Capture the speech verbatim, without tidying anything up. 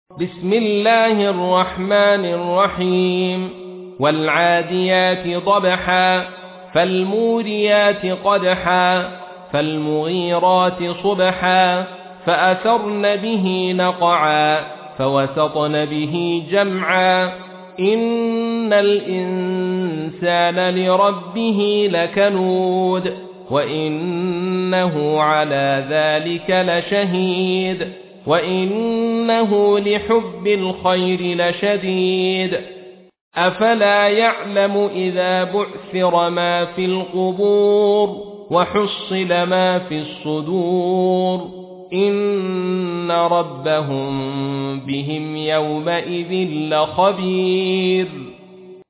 بسم الله الرحمن الرحيم والعاديات ضبحا فالموريات قدحا فالمغيرات صبحا فأثرن به نقعا فوسطن به جمعا إن الإنسان لربه لكنود وإنه على ذلك لشهيد وإنه لحب الخير لشديد أفلا يعلم إذا بعثر ما في القبور وحصل ما في الصدور إن ربهم بهم يومئذ لخبير.